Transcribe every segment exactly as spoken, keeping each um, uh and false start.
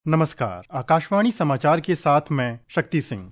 नमस्कार। आकाशवाणी समाचार के साथ मैं शक्ति सिंह।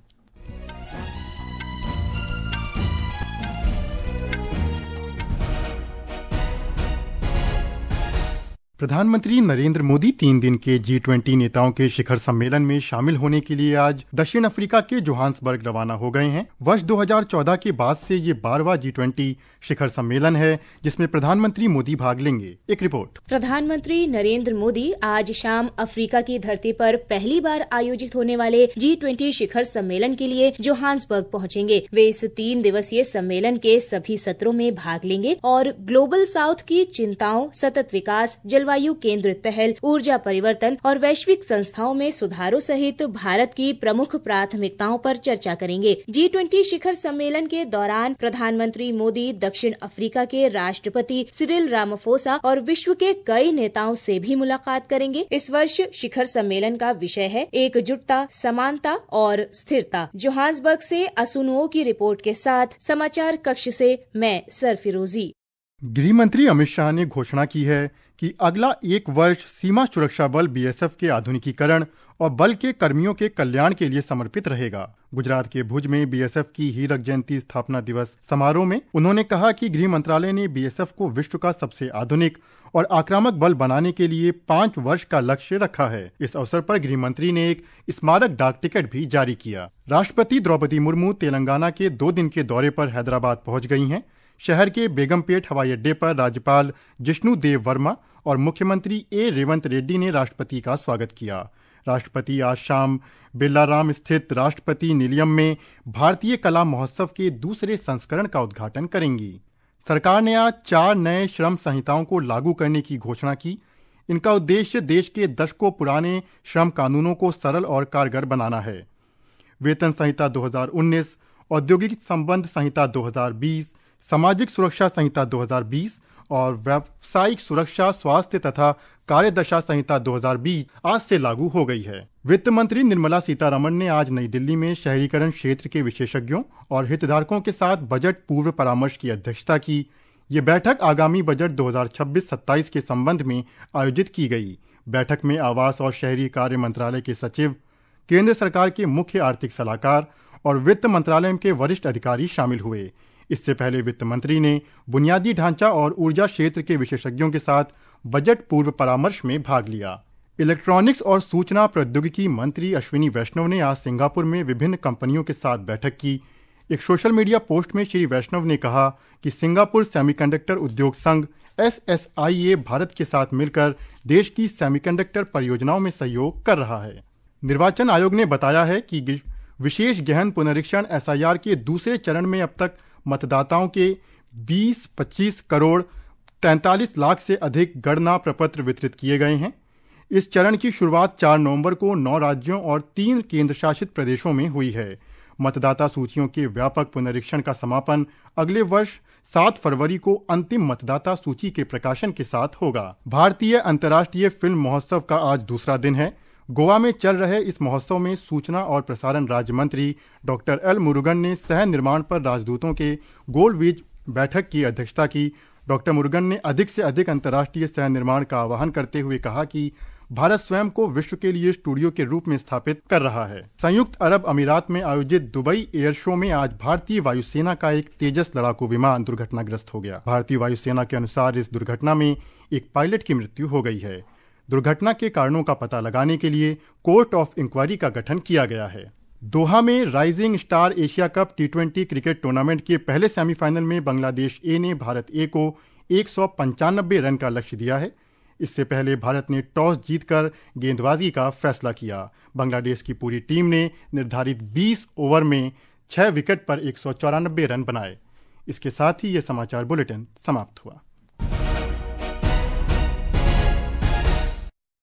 प्रधानमंत्री नरेंद्र मोदी तीन दिन के जी ट्वेंटी नेताओं के शिखर सम्मेलन में शामिल होने के लिए आज दक्षिण अफ्रीका के जोहान्सबर्ग रवाना हो गए हैं। वर्ष दो हज़ार चौदह के बाद से ये बारहवां जी ट्वेंटी शिखर सम्मेलन है जिसमें प्रधानमंत्री मोदी भाग लेंगे। एक रिपोर्ट। प्रधानमंत्री नरेंद्र मोदी आज शाम अफ्रीका की धरती पर पहली बार आयोजित होने वाले जी ट्वेंटी शिखर सम्मेलन के लिए जोहान्सबर्ग पहुंचेंगे। वे इस तीन दिवसीय सम्मेलन के सभी सत्रों में भाग लेंगे और ग्लोबल साउथ की चिंताओं, सतत विकास, जलवायु केंद्रित पहल, ऊर्जा परिवर्तन और वैश्विक संस्थाओं में सुधारों सहित भारत की प्रमुख प्राथमिकताओं पर चर्चा करेंगे। जी ट्वेंटी शिखर सम्मेलन के दौरान प्रधानमंत्री मोदी दक्षिण अफ्रीका के राष्ट्रपति सिरिल रामाफोसा और विश्व के कई नेताओं से भी मुलाकात करेंगे। इस वर्ष शिखर सम्मेलन का विषय है एकजुटता, समानता और स्थिरता। जोहान्सबर्ग से असुनुओ की रिपोर्ट के साथ समाचार कक्ष से मैं सरफिरोजी। गृह मंत्री अमित शाह ने घोषणा की है कि अगला एक वर्ष सीमा सुरक्षा बल बी एस एफ के आधुनिकीकरण और बल के कर्मियों के कल्याण के लिए समर्पित रहेगा। गुजरात के भुज में बी एस एफ की हीरक जयंती स्थापना दिवस समारोह में उन्होंने कहा कि गृह मंत्रालय ने बी एस एफ को विश्व का सबसे आधुनिक और आक्रामक बल बनाने के लिए पाँच वर्ष का लक्ष्य रखा है। इस अवसर पर गृह मंत्री ने एक स्मारक डाक टिकट भी जारी किया। राष्ट्रपति द्रौपदी मुर्मू तेलंगाना के दो दिन के दौरे पर हैदराबाद पहुंच गई हैं। शहर के बेगमपेट हवाई अड्डे पर राज्यपाल जिष्णु देव वर्मा और मुख्यमंत्री ए रेवंत रेड्डी ने राष्ट्रपति का स्वागत किया। राष्ट्रपति आज शाम बेल्लाराम स्थित राष्ट्रपति निलयम में भारतीय कला महोत्सव के दूसरे संस्करण का उद्घाटन करेंगी। सरकार ने आज चार नए श्रम संहिताओं को लागू करने की घोषणा की। इनका उद्देश्य देश के दशकों पुराने श्रम कानूनों को सरल और कारगर बनाना है। वेतन संहिता दो हज़ार उन्नीस, औद्योगिक संबंध संहिता दो हज़ार बीस, सामाजिक सुरक्षा संहिता दो हज़ार बीस और व्यावसायिक सुरक्षा, स्वास्थ्य तथा कार्यदशा संहिता दो हज़ार बीस आज से लागू हो गई है। वित्त मंत्री निर्मला सीतारमण ने आज नई दिल्ली में शहरीकरण क्षेत्र के विशेषज्ञों और हितधारकों के साथ बजट पूर्व परामर्श की अध्यक्षता की। ये बैठक आगामी बजट दो हज़ार छब्बीस सत्ताईस के संबंध में आयोजित की गई। बैठक में आवास और शहरी कार्य मंत्रालय के सचिव, केंद्र सरकार के मुख्य आर्थिक सलाहकार और वित्त मंत्रालय के वरिष्ठ अधिकारी शामिल हुए। इससे पहले वित्त मंत्री ने बुनियादी ढांचा और ऊर्जा क्षेत्र के विशेषज्ञों के साथ बजट पूर्व परामर्श में भाग लिया। इलेक्ट्रॉनिक्स और सूचना प्रौद्योगिकी मंत्री अश्विनी वैष्णव ने आज सिंगापुर में विभिन्न कंपनियों के साथ बैठक की। एक सोशल मीडिया पोस्ट में श्री वैष्णव ने कहा कि सिंगापुर सेमीकंडक्टर उद्योग संघ S S I A Bharat के साथ मिलकर देश की सेमीकंडक्टर परियोजनाओं में सहयोग कर रहा है। निर्वाचन आयोग ने बताया है कि विशेष गहन पुनरीक्षण एस आई आर के दूसरे चरण में अब तक मतदाताओं के बीस पच्चीस करोड़ तैंतालीस लाख से अधिक गणना प्रपत्र वितरित किए गए हैं। इस चरण की शुरुआत चार नवंबर को नौ राज्यों और तीन केंद्र शासित प्रदेशों में हुई है। मतदाता सूचियों के व्यापक पुनरीक्षण का समापन अगले वर्ष सात फरवरी को अंतिम मतदाता सूची के प्रकाशन के साथ होगा। भारतीय अंतर्राष्ट्रीय फिल्म महोत्सव का आज दूसरा दिन है। गोवा में चल रहे इस महोत्सव में सूचना और प्रसारण राज्य मंत्री डॉक्टर एल मुरुगन ने सह निर्माण पर राजदूतों के गोलमेज बैठक की अध्यक्षता की। डॉक्टर मुरुगन ने अधिक से अधिक अंतर्राष्ट्रीय सह निर्माण का आह्वान करते हुए कहा कि भारत स्वयं को विश्व के लिए स्टूडियो के रूप में स्थापित कर रहा है। संयुक्त अरब अमीरात में आयोजित दुबई एयर शो में आज भारतीय वायुसेना का एक तेजस लड़ाकू विमान दुर्घटनाग्रस्त हो गया। भारतीय वायुसेना के अनुसार इस दुर्घटना में एक पायलट की मृत्यु हो गई है। दुर्घटना के कारणों का पता लगाने के लिए कोर्ट ऑफ इंक्वायरी का गठन किया गया है। दोहा में Rising Star Asia Cup T twenty cricket tournament के पहले सेमीफाइनल में बांग्लादेश ए ने भारत ए को एक सौ पंचानबे रन का लक्ष्य दिया है। इससे पहले भारत ने टॉस जीतकर गेंदबाजी का फैसला किया। बांग्लादेश की पूरी टीम ने निर्धारित बीस ओवर में छह विकेट पर एक सौ चौरानबे रन बनाए। इसके साथ ही ये समाचार बुलेटिन समाप्त हुआ।